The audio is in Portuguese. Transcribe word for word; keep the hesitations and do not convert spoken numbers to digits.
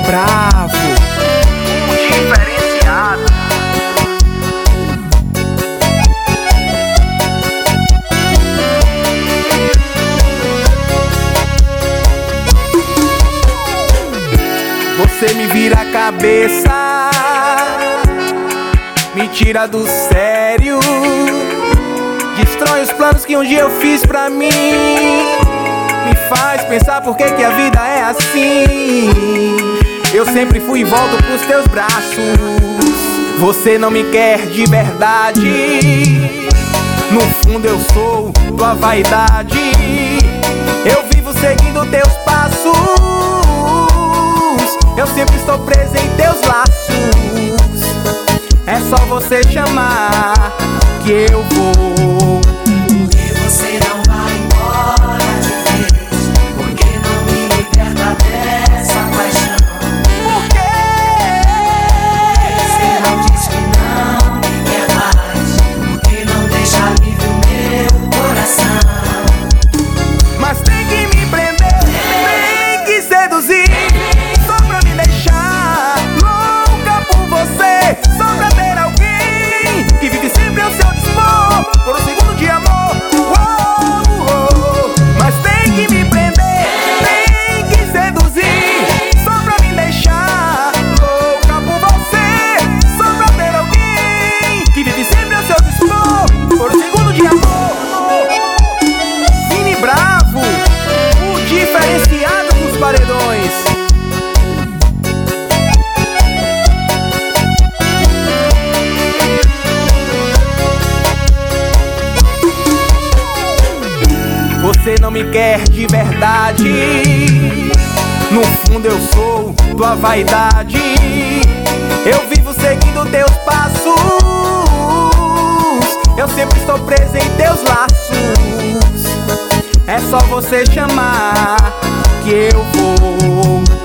Bravo, diferenciado. você me vira a cabeça, me tira do sério, destrói os planos que um dia eu fiz pra mim, me faz pensar por que que a vida é assim. Eu sempre fui e volto pros teus braços, você não me quer de verdade. No fundo eu sou tua vaidade, eu vivo seguindo teus passos, eu sempre estou preso em teus laços. É só você chamar que eu vou. Porque você não vai embora de vez, porque não me liberta dessa paixão. Por quê? Você não diz que não me quer mais, porque não deixa livre o meu coração. Mas tem que me prender, tem que seduzir, só pra me deixar louca por você, só pra ter alguém que vive sempre ao seu dispor, por um segundo de amor. Oh, oh. Mas tem que me prender, tem que seduzir, só pra me deixar louca por você, só pra ter alguém que vive sempre ao seu dispor, por um segundo de amor. Vini Bravo, o diferenciado dos paredões. Você não me quer de verdade, no fundo eu sou tua vaidade, eu vivo seguindo teus passos, eu sempre estou preso em teus laços. É só você chamar que eu vou.